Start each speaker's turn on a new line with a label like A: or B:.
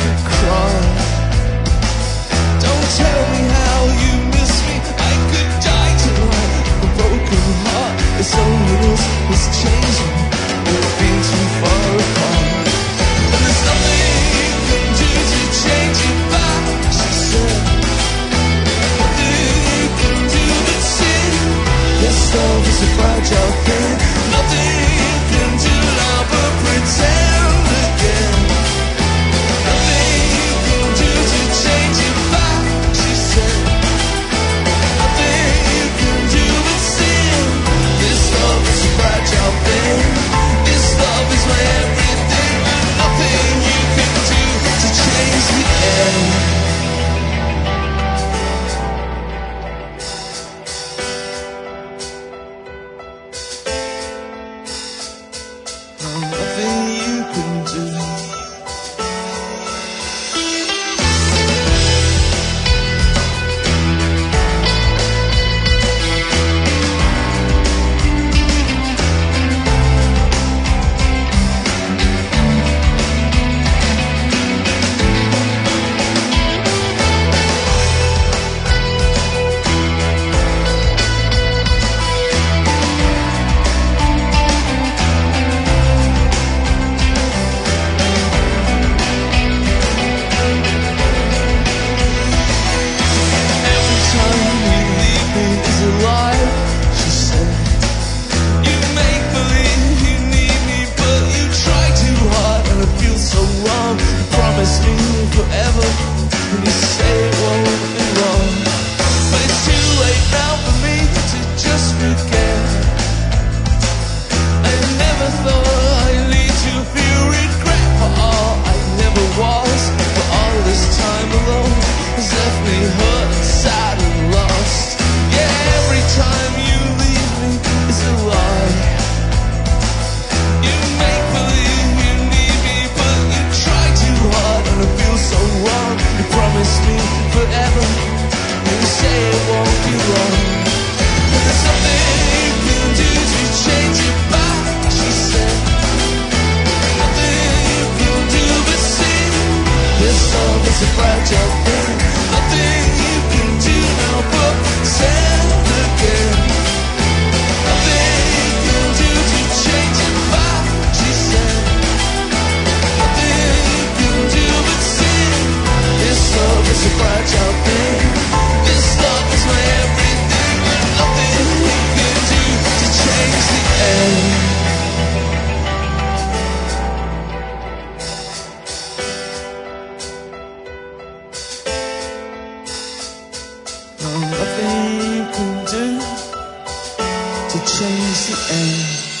A: cry. Don't tell me how you miss me. I could die tonight. A broken heart. It's only this is changing. We've been too far apart. And there's nothing you can do to change it back, she said. Nothing you can do but sin. This love is a fragile thing. Nothing you can do now but pretend again. Nothing you can do to change it back, she said. Nothing you can do but sin. This love is a fragile thing. This love is my everything. And nothing you can do to change the end. Nothing you can do. Forever, and you say it won't be wrong, but it's too late now for me to just forget. I never thought I'd lead to feel regret for all I never was, but all this time alone has left me hurt, sad and lost. Yeah, every time you leave me is a lie. You make believe you need me, but you try too hard, and I feel so wrong. You promise me forever, and you say it won't be long. But there's nothing you can do to change it back, she said. Nothing you can do but sin. This love is a fragile thing. Nothing you can do now but send again. Nothing you can do to change it back, she said. Nothing you can do but sin. This love is a fragile thing. This love is my everything. And nothing you can do to change the end. Nothing you can do to change the end.